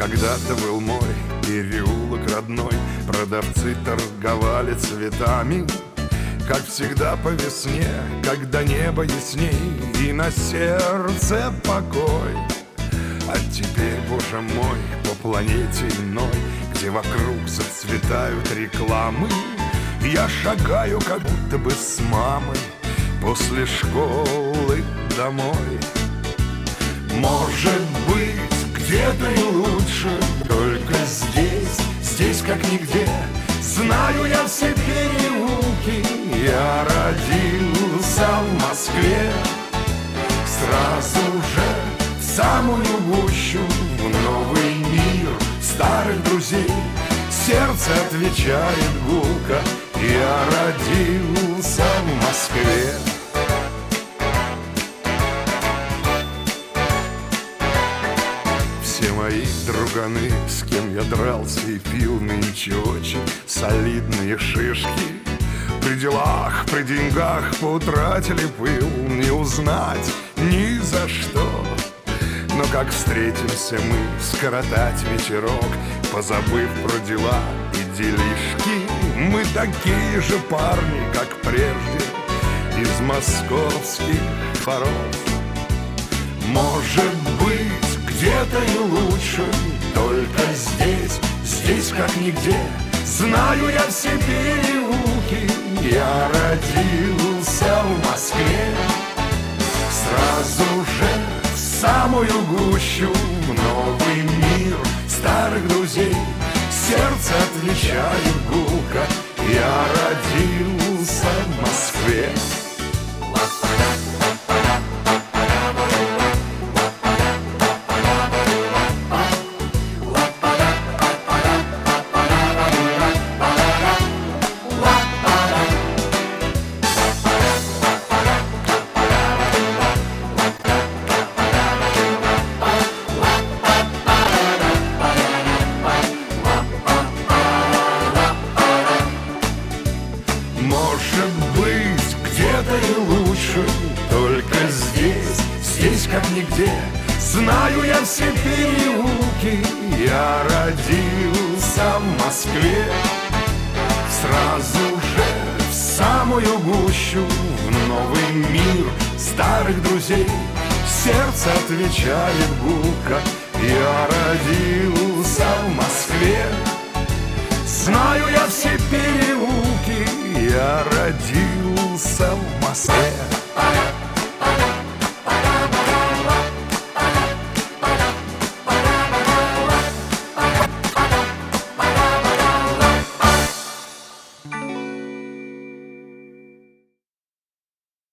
когда-то был мой переулок родной, продавцы торговали цветами. Как всегда по весне, когда небо ясней и на сердце покой. А теперь, боже мой, по планете иной, где вокруг зацветают рекламы, я шагаю, как будто бы с мамой после школы домой. Может быть, где-то и лучше, только здесь как нигде. Знаю я все переулки, я родился в Москве. Сразу же в самую гущу, в новый мир старых друзей. Сердце отвечает гулко, я родился в Москве. Все мои друганы, с кем я дрался и пил нынче очень солидные шишки. При делах, при деньгах поутратили пыл, не узнать ни за что. Но как встретимся мы скоротать вечерок, позабыв про дела и делишки, мы такие же парни, как прежде, из московских дворов. Может быть, где-то и лучше, только здесь как нигде. Знаю я все переулки, я родился в Москве. Сразу же в самую гущу, в новый мир старых друзей. Сердце отвечает гулко, я родился в Москве. Может быть, где-то и лучше, только здесь как нигде. Знаю я все переулки, я родился в Москве. Сразу же в самую гущу, в новый мир старых друзей. Сердце отвечает гулко, я родился в Москве. Знаю я все переулки, я родился в Москве.